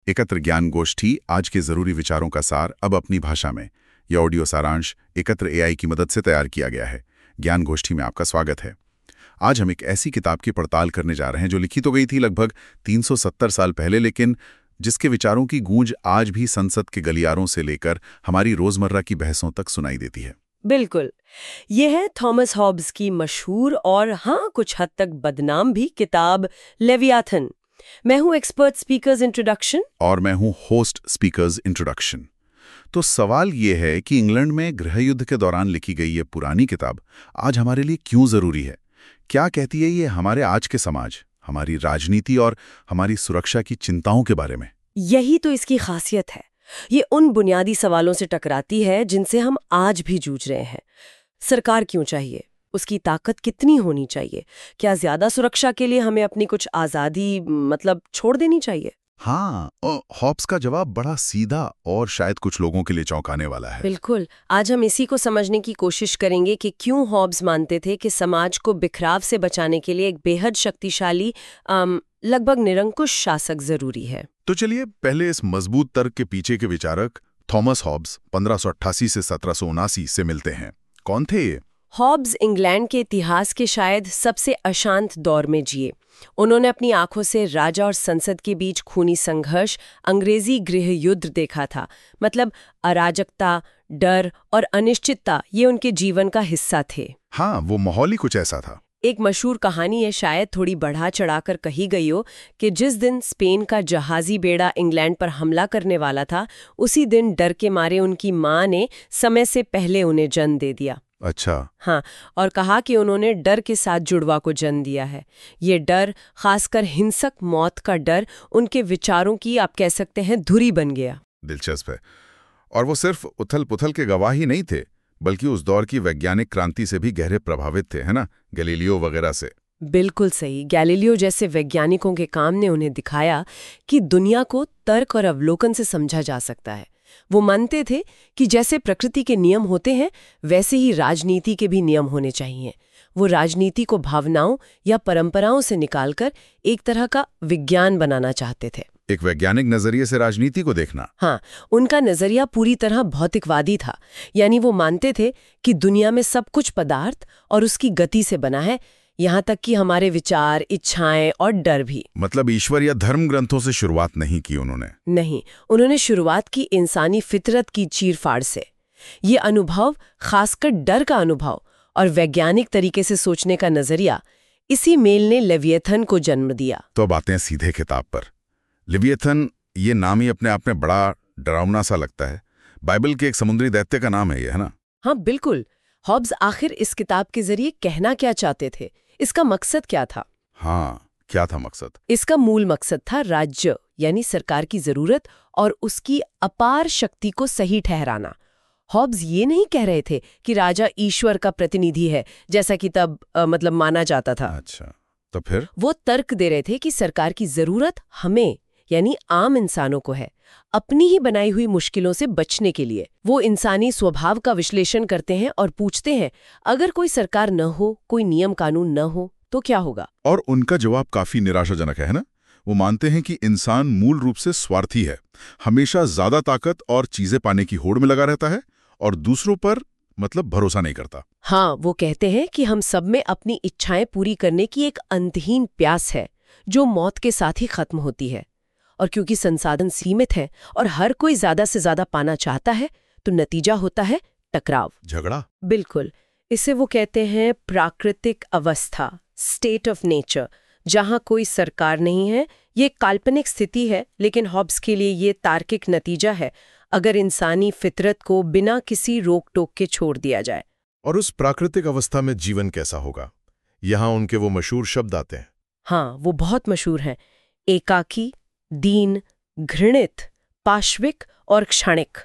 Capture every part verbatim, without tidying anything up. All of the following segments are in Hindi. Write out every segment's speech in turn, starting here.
एकत्र ज्ञान गोष्ठी, आज के जरूरी विचारों का सार अब अपनी भाषा में। यह ऑडियो सारांश एकत्र एआई की मदद से तैयार किया गया है। ज्ञान गोष्ठी में आपका स्वागत है। आज हम एक ऐसी किताब की पड़ताल करने जा रहे हैं जो लिखी तो गई थी लगभग तीन सौ सत्तर साल पहले, लेकिन जिसके विचारों की गूंज आज भी संसद के गलियारों से लेकर हमारी रोजमर्रा की बहसों तक सुनाई देती है। बिल्कुल, यह है थॉमस हॉब्स की मशहूर और हाँ कुछ हद तक बदनाम भी किताब लेवियाथन। मैं हूं एक्सपर्ट स्पीकर्स इंट्रोडक्शन और मैं हूं होस्ट स्पीकर्स इंट्रोडक्शन। तो सवाल ये है कि इंग्लैंड में गृह युद्ध के दौरान लिखी गई ये पुरानी किताब आज हमारे लिए क्यों जरूरी है? क्या कहती है ये हमारे आज के समाज, हमारी राजनीति और हमारी सुरक्षा की चिंताओं के बारे में? यही तो इसकी खासियत है। ये उन बुनियादी सवालों से टकराती है जिनसे हम आज भी जूझ रहे हैं। सरकार क्यों चाहिए? उसकी ताकत कितनी होनी चाहिए? क्या ज्यादा सुरक्षा के लिए हमें अपनी कुछ आज़ादी मतलब छोड़ देनी चाहिए? हाँ, और हॉब्स का जवाब बड़ा सीधा और शायद कुछ लोगों के लिए चौंकाने वाला है। बिल्कुल, आज हम इसी को समझने की कोशिश करेंगे कि क्यों हॉब्स मानते थे कि समाज को बिखराव से बचाने के लिए एक बेहद शक्तिशाली अम, लगभग निरंकुश शासक जरूरी है। तो चलिए पहले इस मजबूत तर्क के पीछे के विचारक थॉमस हॉब्स पंद्रह सौ अट्ठासी से सत्रह सौ उनासी से मिलते हैं। कौन थे ये? हॉब्स इंग्लैंड के इतिहास के शायद सबसे अशांत दौर में जिए। उन्होंने अपनी आंखों से राजा और संसद के बीच खूनी संघर्ष, अंग्रेजी गृह युद्ध देखा था। मतलब अराजकता, डर और अनिश्चितता ये उनके जीवन का हिस्सा थे। हाँ, वो माहौल ही कुछ ऐसा था। एक मशहूर कहानी है, शायद थोड़ी बढ़ा चढ़ाकर कही गई हो, कि जिस दिन स्पेन का जहाजी बेड़ा इंग्लैंड पर हमला करने वाला था, उसी दिन डर के मारे उनकी मां ने समय से पहले उन्हें जन्म दे दिया। अच्छा। हाँ, और कहा कि उन्होंने डर के साथ जुड़वा को जन्म दिया है। ये डर, खासकर हिंसक मौत का डर, उनके विचारों की आप कह सकते हैं धुरी बन गया। दिलचस्प है। और वो सिर्फ उथल पुथल के गवाह ही नहीं थे, बल्कि उस दौर की वैज्ञानिक क्रांति से भी गहरे प्रभावित थे, है ना? गैलीलियो वगैरह से। बिल्कुल सही। गैलीलियो जैसे वैज्ञानिकों के काम ने उन्हें दिखाया कि दुनिया को तर्क और अवलोकन से समझा जा सकता है। वो मानते थे कि जैसे प्रकृति के नियम होते हैं, वैसे ही राजनीति के भी नियम होने चाहिए। वो राजनीति को भावनाओं या परंपराओं से निकालकर एक तरह का विज्ञान बनाना चाहते थे। एक वैज्ञानिक नजरिए से राजनीति को देखना। हाँ, उनका नजरिया पूरी तरह भौतिकवादी था। यानी वो मानते थे कि दुनिया में सब कुछ पदार्थ और उसकी गति से बना है, यहाँ तक कि हमारे विचार, इच्छाएं और डर भी। मतलब ईश्वर या धर्म ग्रंथों से शुरुआत नहीं की उन्होंने। नहीं, उन्होंने शुरुआत की इंसानी फितरत की चीरफाड़ से। ये अनुभव, खासकर डर का अनुभव और वैज्ञानिक तरीके से सोचने का नजरिया, इसी मेल ने लेविएथन को जन्म दिया। तो अब आते हैं सीधे किताब पर। लेविएथन, ये नाम ही अपने आप में बड़ा डरावना सा लगता है। बाइबल के एक समुद्री दैत्य का नाम है ये, है ना? हाँ बिल्कुल। हॉब्स आखिर इस किताब के जरिए कहना क्या चाहते थे? इसका मकसद क्या था? हाँ, क्या था मकसद? इसका मूल मकसद था राज्य यानी सरकार की जरूरत और उसकी अपार शक्ति को सही ठहराना। हॉब्स ये नहीं कह रहे थे कि राजा ईश्वर का प्रतिनिधि है, जैसा कि तब आ, मतलब माना जाता था। अच्छा, तो फिर? वो तर्क दे रहे थे कि सरकार की जरूरत हमें यानी आम इंसानों को है, अपनी ही बनाई हुई मुश्किलों से बचने के लिए। वो इंसानी स्वभाव का विश्लेषण करते हैं और पूछते हैं, अगर कोई सरकार न हो, कोई नियम कानून न हो, तो क्या होगा? और उनका जवाब काफी निराशाजनक है, है ना? वो मानते हैं कि इंसान मूल रूप से स्वार्थी है, हमेशा ज्यादा ताकत और चीजें पाने की होड़ में लगा रहता है और दूसरों पर मतलब भरोसा नहीं करता। हाँ, वो कहते हैं कि हम सब में अपनी इच्छाएं पूरी करने की एक अंतहीन प्यास है, जो मौत के साथ ही खत्म होती है। और क्योंकि संसाधन सीमित है और हर कोई ज्यादा से ज्यादा पाना चाहता है, तो नतीजा होता है टकराव, झगड़ा। बिल्कुल। इसे वो कहते हैं प्राकृतिक अवस्था, स्टेट ऑफ नेचर, जहां कोई सरकार नहीं है। ये काल्पनिक स्थिति है, लेकिन हॉब्स के लिए ये तार्किक नतीजा है अगर इंसानी फितरत को बिना किसी रोक टोक के छोड़ दिया जाए। और उस प्राकृतिक अवस्था में जीवन कैसा होगा? यहाँ उनके वो मशहूर शब्द आते हैं। हाँ, वो बहुत मशहूर हैं। एकाकी, दीन, घृणित, पाश्विक और क्षणिक।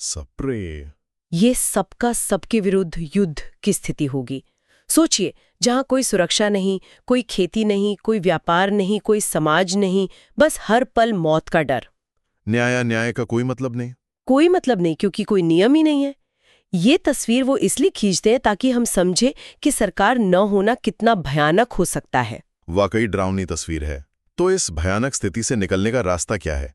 सप्रे। ये सबका सबके विरुद्ध युद्ध की स्थिति होगी। सोचिए, जहां कोई सुरक्षा नहीं, कोई खेती नहीं, कोई व्यापार नहीं, कोई समाज नहीं, बस हर पल मौत का डर। न्याय न्याय का कोई मतलब नहीं। कोई मतलब नहीं, क्योंकि कोई नियम ही नहीं है। ये तस्वीर वो इसलिए खींचते हैं ताकि हम समझे कि सरकार न होना कितना भयानक हो सकता है। वाकई डरावनी तस्वीर है। तो इस भयानक स्थिति से निकलने का रास्ता क्या है?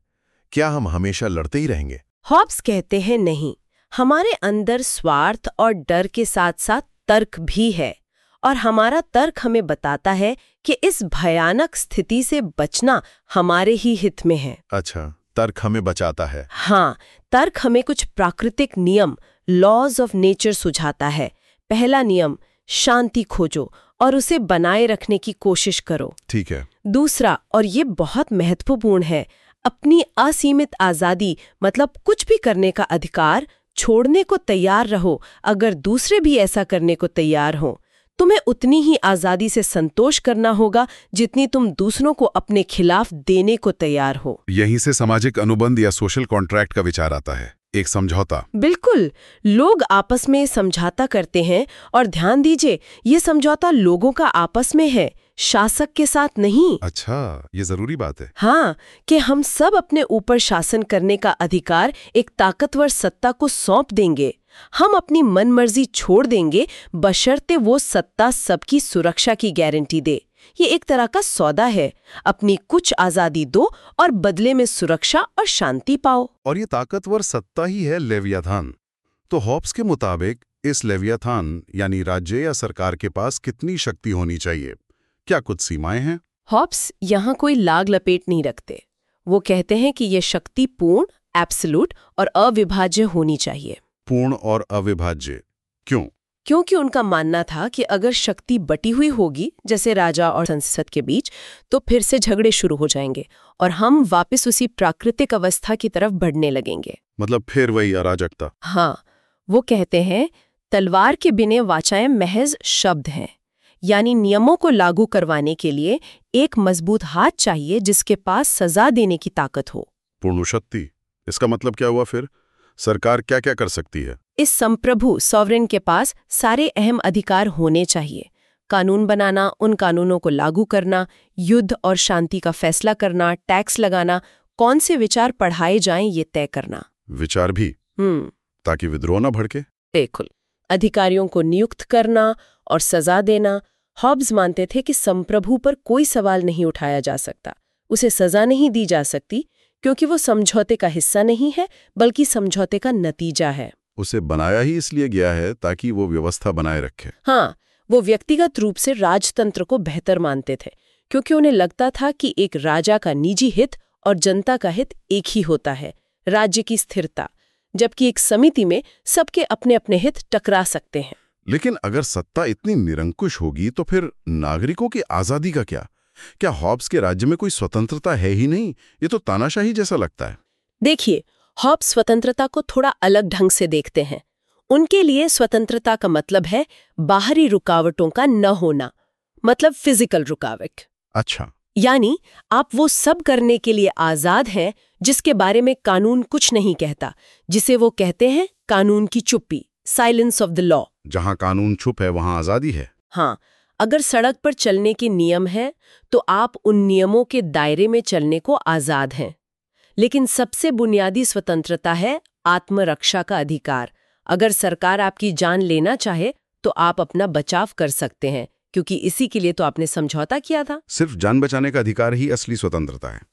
क्या हम हमेशा लड़ते ही रहेंगे? हॉब्स कहते हैं नहीं, हमारे अंदर स्वार्थ और डर के साथ साथ तर्क भी है, और हमारा तर्क हमें बताता है कि इस भयानक स्थिति से बचना हमारे ही हित में है। अच्छा, तर्क हमें बचाता है। हाँ, तर्क हमें कुछ प्राकृतिक नियम, लॉज ऑफ नेचर सुझाता है। पहला नियम, शांति खोजो और उसे बनाए रखने की कोशिश करो। ठीक है। दूसरा, और ये बहुत महत्वपूर्ण है, अपनी असीमित आजादी मतलब कुछ भी करने का अधिकार छोड़ने को तैयार रहो अगर दूसरे भी ऐसा करने को तैयार हों। तुम्हें उतनी ही आजादी से संतोष करना होगा जितनी तुम दूसरों को अपने खिलाफ देने को तैयार हो। यहीं से सामाजिक अनुबंध या सोशल कॉन्ट्रैक्ट का विचार आता है, एक समझौता। बिल्कुल, लोग आपस में समझौता करते हैं, और ध्यान दीजिए, ये समझौता लोगों का आपस में है, शासक के साथ नहीं। अच्छा, ये जरूरी बात है। हाँ, कि हम सब अपने ऊपर शासन करने का अधिकार एक ताकतवर सत्ता को सौंप देंगे। हम अपनी मनमर्जी छोड़ देंगे बशर्ते वो सत्ता सबकी सुरक्षा की गारंटी दे। ये एक तरह का सौदा है, अपनी कुछ आजादी दो और बदले में सुरक्षा और शांति पाओ। और ये ताकतवर सत्ता ही है लेवियाथान। तो हॉब्स के मुताबिक इस लेवियाथान यानी राज्य या सरकार के पास कितनी शक्ति होनी चाहिए? क्या कुछ सीमाएं हैं? हॉब्स यहाँ कोई लाग लपेट नहीं रखते। वो कहते हैं कि ये शक्ति पूर्ण, एब्सोल्यूट और अविभाज्य होनी चाहिए। पूर्ण और अविभाज्य क्यों? क्योंकि उनका मानना था कि अगर शक्ति बटी हुई होगी, जैसे राजा और संसद के बीच, तो फिर से झगड़े शुरू हो जाएंगे और हम वापस उसी प्राकृतिक अवस्था की तरफ बढ़ने लगेंगे। मतलब फिर वही अराजकता। हाँ, वो कहते हैं तलवार के बिने वाचाएं महज शब्द हैं, यानी नियमों को लागू करवाने के लिए एक मजबूत हाथ चाहिए जिसके पास सजा देने की ताकत हो। पूर्ण शक्ति, इसका मतलब क्या हुआ फिर? सरकार क्या क्या कर सकती है? इस संप्रभु सॉवरेन के पास सारे अहम अधिकार होने चाहिए। कानून बनाना, उन कानूनों को लागू करना, युद्ध और शांति का फैसला करना, टैक्स लगाना, कौन से विचार पढ़ाए जाएं ये तय करना। विचार भी? हम्म ताकि विद्रोह न भड़के। बिल्कुल। अधिकारियों को नियुक्त करना और सजा देना। हॉब्स मानते थे कि संप्रभु पर कोई सवाल नहीं उठाया जा सकता, उसे सजा नहीं दी जा सकती, क्योंकि वो समझौते का हिस्सा नहीं है बल्कि समझौते का नतीजा है। उसे बनाया ही इसलिए गया है ताकि वो व्यवस्था बनाए रखे। हाँ, वो व्यक्तिगत रूप से राजतंत्र को बेहतर मानते थे, क्योंकि उन्हें लगता था कि एक राजा का निजी हित और जनता का हित एक ही होता है, राज्य की स्थिरता, जबकि एक समिति में सबके अपने अपने हित टकरा सकते हैं। लेकिन अगर सत्ता इतनी निरंकुश होगी तो फिर नागरिकों की आजादी का क्या? क्या हॉब्स के राज्य में कोई स्वतंत्रता है ही नहीं? ये तो तानाशाही जैसा लगता है। देखिए, हॉब्स स्वतंत्रता को थोड़ा अलग ढंग से देखते हैं। उनके लिए स्वतंत्रता का मतलब है बाहरी रुकावटों का न होना, मतलब फिजिकल रुकावट। अच्छा, यानी आप वो सब करने के लिए आजाद हैं जिसके बारे में कानून कुछ नहीं कहता, जिसे वो कहते हैं कानून की चुप्पी, साइलेंस ऑफ द लॉ। जहां कानून छुप है वहां आजादी है। हाँ, अगर सड़क पर चलने के नियम हैं तो आप उन नियमों के दायरे में चलने को आजाद हैं। लेकिन सबसे बुनियादी स्वतंत्रता है आत्मरक्षा का अधिकार। अगर सरकार आपकी जान लेना चाहे तो आप अपना बचाव कर सकते हैं, क्योंकि इसी के लिए तो आपने समझौता किया था। सिर्फ जान बचाने का अधिकार ही असली स्वतंत्रता है।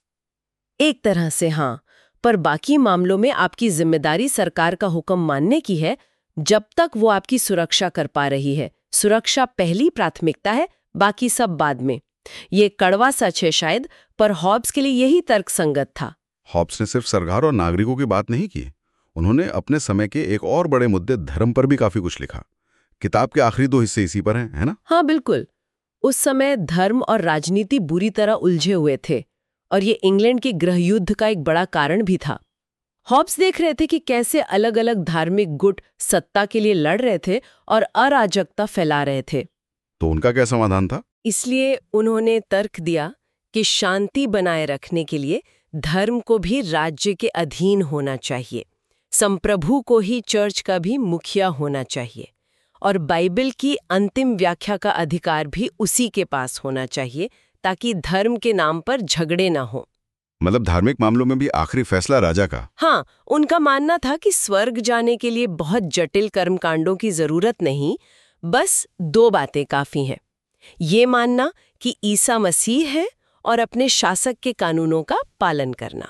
एक तरह से हाँ, पर बाकी मामलों में आपकी जिम्मेदारी सरकार का हुक्म मानने की है, जब तक वो आपकी सुरक्षा कर पा रही है। सुरक्षा पहली प्राथमिकता है, बाकी सब बाद में। ये कड़वा सच है शायद, पर हॉब्स के लिए यही तर्कसंगत था। हॉब्स ने सिर्फ सरकार और नागरिकों की बात नहीं की, उन्होंने अपने समय के एक और बड़े मुद्दे धर्म पर भी काफी कुछ लिखा। किताब के आखिरी दो हिस्से इसी पर हैं, है ना? हाँ बिल्कुल। उस समय धर्म और राजनीति बुरी तरह उलझे हुए थे, और ये इंग्लैंड के गृहयुद्ध का एक बड़ा कारण भी था। हॉब्स देख रहे थे कि कैसे अलग अलग धार्मिक गुट सत्ता के लिए लड़ रहे थे और अराजकता फैला रहे थे। तो उनका क्या समाधान था? इसलिए उन्होंने तर्क दिया कि शांति बनाए रखने के लिए धर्म को भी राज्य के अधीन होना चाहिए, संप्रभु को ही चर्च का भी मुखिया होना चाहिए, और बाइबल की अंतिम व्याख्या का अधिकार भी उसी के पास होना चाहिए, ताकि धर्म के नाम पर झगड़े ना हो। मतलब धार्मिक मामलों में भी आखिरी फैसला राजा का। हाँ, उनका मानना था कि स्वर्ग जाने के लिए बहुत जटिल कर्मकांडों की जरूरत नहीं, बस दो बातें काफी हैं। ये मानना कि ईसा मसीह है और अपने शासक के कानूनों का पालन करना।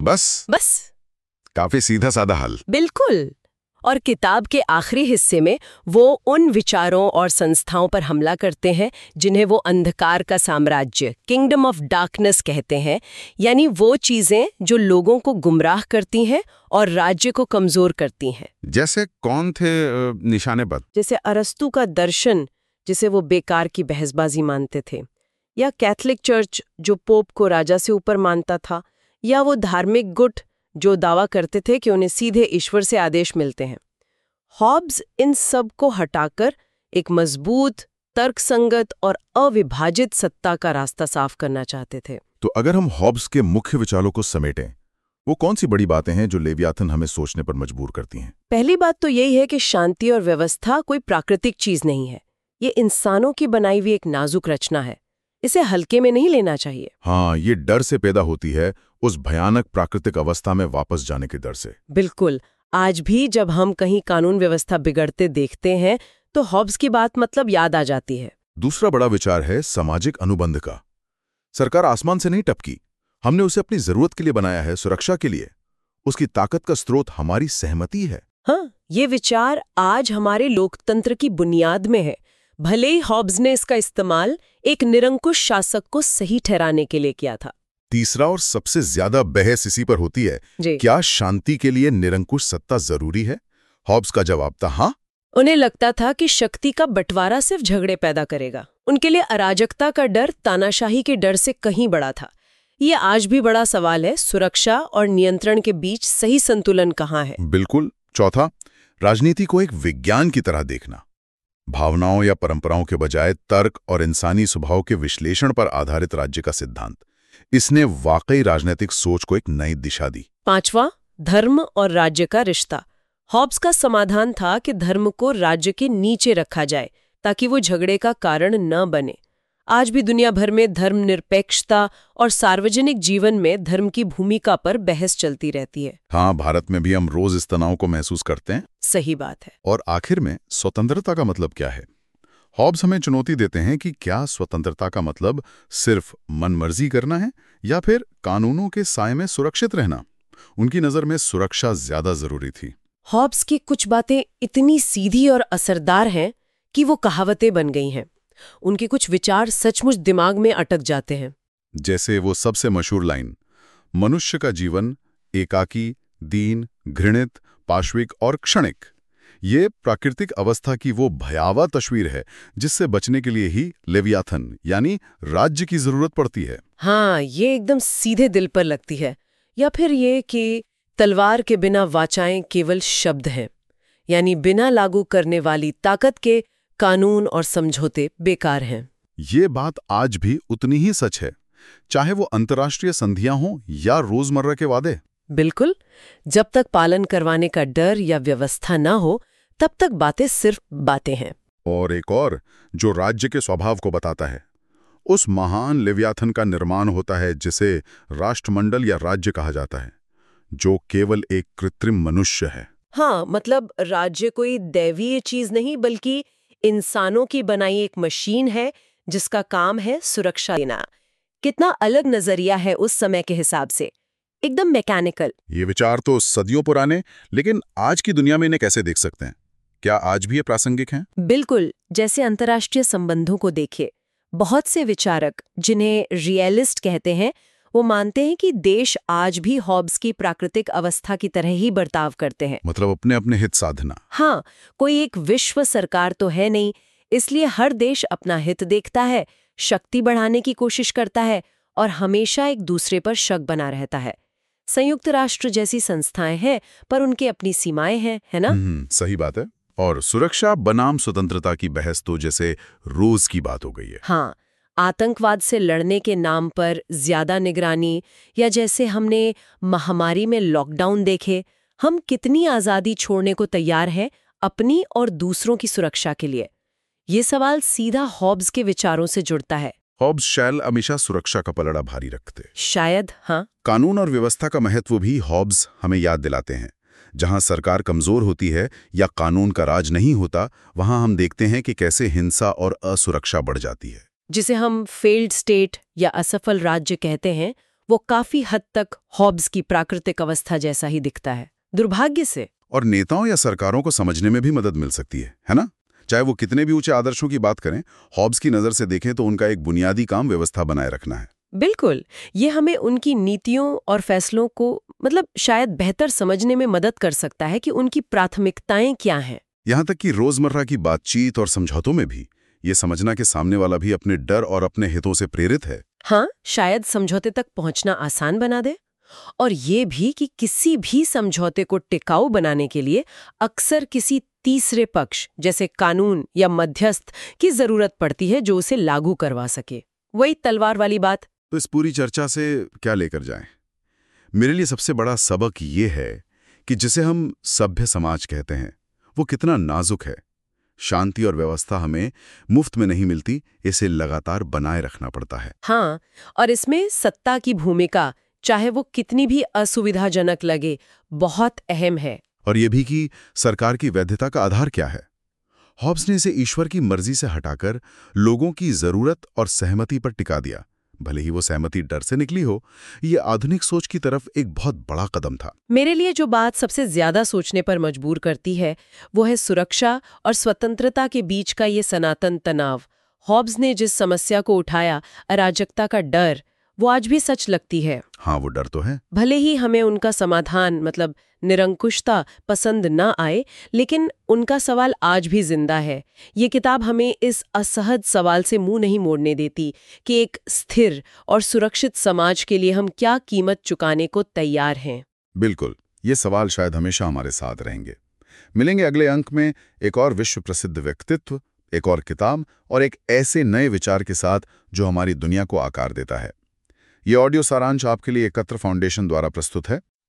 बस बस। काफी सीधा साधा हल। बिल्कुल। और किताब के आखिरी हिस्से में वो उन विचारों और संस्थाओं पर हमला करते हैं जिन्हें वो अंधकार का साम्राज्य, किंगडम ऑफ डार्कनेस कहते हैं, यानी वो चीजें जो लोगों को गुमराह करती हैं और राज्य को कमजोर करती हैं। जैसे कौन थे अ, निशानेबद्ध? जैसे अरस्तू का दर्शन, जिसे वो बेकार की बहसबाजी मानते थे, या कैथोलिक चर्च जो पोप को राजा से ऊपर मानता था, या वो धार्मिक गुट जो दावा करते थे कि उन्हें सीधे ईश्वर से आदेश मिलते हैं। हॉब्स इन सब को हटाकर एक मजबूत, तर्कसंगत और अविभाजित सत्ता का रास्ता साफ करना चाहते थे। तो अगर हम हॉब्स के मुख्य विचारों को समेटें, वो कौन सी बड़ी बातें हैं जो लेवियाथन हमें सोचने पर मजबूर करती हैं? पहली बात तो यही है कि शांति और व्यवस्था कोई प्राकृतिक चीज नहीं है। ये इंसानों की बनाई हुई एक नाजुक रचना है। इसे हल्के में नहीं लेना चाहिए। हाँ, ये डर से पैदा होती है, उस भयानक प्राकृतिक अवस्था में वापस जाने के डर से। बिल्कुल। आज भी जब हम कहीं कानून व्यवस्था बिगड़ते देखते हैं तो हॉब्स की बात मतलब याद आ जाती है। दूसरा बड़ा विचार है सामाजिक अनुबंध का। सरकार आसमान से नहीं टपकी, हमने उसे अपनी जरूरत के लिए बनाया है, सुरक्षा के लिए। उसकी ताकत का स्रोत हमारी सहमति है। हाँ, ये विचार आज हमारे लोकतंत्र की बुनियाद में है। भले ही हॉब्स ने इसका इस्तेमाल एक निरंकुश शासक को सही ठहराने के लिए किया था। तीसरा और सबसे ज्यादा बहस इसी पर होती है, क्या शांति के लिए निरंकुश सत्ता जरूरी है? हॉब्स का जवाब था हाँ। उन्हें लगता था कि शक्ति का बंटवारा सिर्फ झगड़े पैदा करेगा। उनके लिए अराजकता का डर तानाशाही के डर से कहीं बड़ा था। ये आज भी बड़ा सवाल है, सुरक्षा और नियंत्रण के बीच सही संतुलन कहाँ है? बिल्कुल। चौथा, राजनीति को एक विज्ञान की तरह देखना। भावनाओं या परंपराओं के बजाय तर्क और इंसानी स्वभाव के विश्लेषण पर आधारित राज्य का सिद्धांत। इसने वाकई राजनीतिक सोच को एक नई दिशा दी। पांचवा, धर्म और राज्य का रिश्ता। हॉब्स का समाधान था कि धर्म को राज्य के नीचे रखा जाए ताकि वो झगड़े का कारण न बने। आज भी दुनिया भर में धर्मनिरपेक्षता और सार्वजनिक जीवन में धर्म की भूमिका पर बहस चलती रहती है। हाँ, भारत में भी हम रोज इस तनाव को महसूस करते हैं। सही बात है। और आखिर में स्वतंत्रता का मतलब क्या है? हॉब्स हमें चुनौती देते हैं कि क्या स्वतंत्रता का मतलब सिर्फ मनमर्जी करना है या फिर कानूनों के साए में सुरक्षित रहना? उनकी नजर में सुरक्षा ज्यादा जरूरी थी। हॉब्स की कुछ बातें इतनी सीधी और असरदार हैं कि वो कहावतें बन गई हैं। उनके कुछ विचार सचमुच दिमाग में अटक जाते हैं। जैसे वो सबसे मशहूर लाइन, मनुष्य का जीवन एकाकी, दीन, घृणित, पाश्विक और क्षणिक। ये प्राकृतिक अवस्था की वो भयावह तस्वीर है जिससे बचने के लिए ही लेवियाथन यानी राज्य की जरूरत पड़ती है। हाँ, ये एकदम सीधे दिल पर लगती है। या फिर ये कि तलवार के बिना वाचाएं केवल शब्द हैं, यानी बिना लागू करने वाली ताकत के कानून और समझौते बेकार हैं। ये बात आज भी उतनी ही सच है, चाहे वो अंतर्राष्ट्रीय संधियां हों या रोजमर्रा के वादे। बिल्कुल। जब तक पालन करवाने का डर या व्यवस्था ना हो तब तक बातें सिर्फ बातें हैं। और एक और जो राज्य के स्वभाव को बताता है, उस महान लेवियाथन का निर्माण होता है जिसे राष्ट्रमंडल या राज्य कहा जाता है, जो केवल एक कृत्रिम मनुष्य है। हाँ, मतलब राज्य कोई दैवीय चीज नहीं बल्कि इंसानों की बनाई एक मशीन है जिसका काम है सुरक्षा देना। कितना अलग नजरिया है उस समय के हिसाब से, एकदम मैकेनिकल। ये विचार तो सदियों पुराने, लेकिन आज की दुनिया में इन्हें कैसे देख सकते हैं? क्या आज भी ये प्रासंगिक हैं? बिल्कुल। जैसे अंतर्राष्ट्रीय संबंधों को देखिए, बहुत से विचारक जिन्हें रियलिस्ट कहते हैं वो मानते हैं कि देश आज भी हॉब्स की प्राकृतिक अवस्था की तरह ही बर्ताव करते हैं। मतलब अपने अपने हित साधना। हाँ, कोई एक विश्व सरकार तो है नहीं, इसलिए हर देश अपना हित देखता है, शक्ति बढ़ाने की कोशिश करता है और हमेशा एक दूसरे पर शक बना रहता है। संयुक्त राष्ट्र जैसी संस्थाएं हैं पर उनकी अपनी सीमाएं हैं, है ना? सही बात है। और सुरक्षा बनाम स्वतंत्रता की बहस तो जैसे रोज की बात हो गई है। हाँ, आतंकवाद से लड़ने के नाम पर ज्यादा निगरानी, या जैसे हमने महामारी में लॉकडाउन देखे, हम कितनी आजादी छोड़ने को तैयार हैं अपनी और दूसरों की सुरक्षा के लिए? ये सवाल सीधा हॉब्स के विचारों से जुड़ता है। हॉब्स शायद हमेशा सुरक्षा का पलड़ा भारी रखते। शायद, हाँ। कानून और व्यवस्था का महत्व भी हॉब्स हमें याद दिलाते हैं। जहां सरकार कमजोर होती है या कानून का राज नहीं होता, वहां हम देखते हैं कि कैसे हिंसा और असुरक्षा बढ़ जाती है। जिसे हम फेल्ड स्टेट या असफल राज्य कहते हैं, वो काफी हद तक हॉब्स की प्राकृतिक अवस्था जैसा ही दिखता है, दुर्भाग्य से। और नेताओं या सरकारों को समझने में भी मदद मिल सकती है, है ना? चाहे वो कितने भी ऊंचे आदर्शों की बात करें, हॉब्स की नज़र से देखें तो उनका एक बुनियादी काम व्यवस्था बनाए रखना है। बिल्कुल, ये हमें उनकी नीतियों और फैसलों को मतलब शायद बेहतर समझने में मदद कर सकता है कि उनकी प्राथमिकताएं क्या हैं। यहाँ तक कि रोजमर्रा की बातचीत और समझौतों में भी ये समझना कि सामने वाला भी अपने डर और अपने हितों से प्रेरित है। हाँ, शायद समझौते तक पहुंचना आसान बना दे। और ये भी कि किसी भी समझौते को टिकाऊ बनाने के लिए अक्सर किसी तीसरे पक्ष जैसे कानून या मध्यस्थ की जरूरत पड़ती है जो उसे लागू करवा सके। वही तलवार वाली बात। तो इस पूरी चर्चा से क्या लेकर जाएं? मेरे लिए सबसे बड़ा सबक ये है कि जिसे हम सभ्य समाज कहते हैं वो कितना नाजुक है। शांति और व्यवस्था हमें मुफ्त में नहीं मिलती, इसे लगातार बनाए रखना पड़ता है। हाँ, और इसमें सत्ता की भूमिका, चाहे वो कितनी भी असुविधाजनक लगे, बहुत अहम है। और ये भी कि सरकार की वैधता का आधार क्या है। हॉब्स ने इसे ईश्वर की मर्जी से हटाकर लोगों की जरूरत और सहमति पर टिका दिया, भले ही वो सहमति डर से निकली हो। ये आधुनिक सोच की तरफ एक बहुत बड़ा कदम था। मेरे लिए जो बात सबसे ज्यादा सोचने पर मजबूर करती है वो है सुरक्षा और स्वतंत्रता के बीच का ये सनातन तनाव। हॉब्स ने जिस समस्या को उठाया, अराजकता का डर, वो आज भी सच लगती है। हाँ, वो डर तो है। भले ही हमें उनका समाधान मतलब निरंकुशता पसंद ना आए, लेकिन उनका सवाल आज भी जिंदा है। ये किताब हमें इस असहज सवाल से मुंह नहीं मोड़ने देती कि एक स्थिर और सुरक्षित समाज के लिए हम क्या कीमत चुकाने को तैयार हैं। बिल्कुल, ये सवाल शायद हमेशा हमारे साथ रहेंगे। मिलेंगे अगले अंक में एक और विश्व प्रसिद्ध व्यक्तित्व, एक और किताब और एक ऐसे नए विचार के साथ जो हमारी दुनिया को आकार देता है। ये ऑडियो सारांश आपके लिए एकत्र फाउंडेशन द्वारा प्रस्तुत है।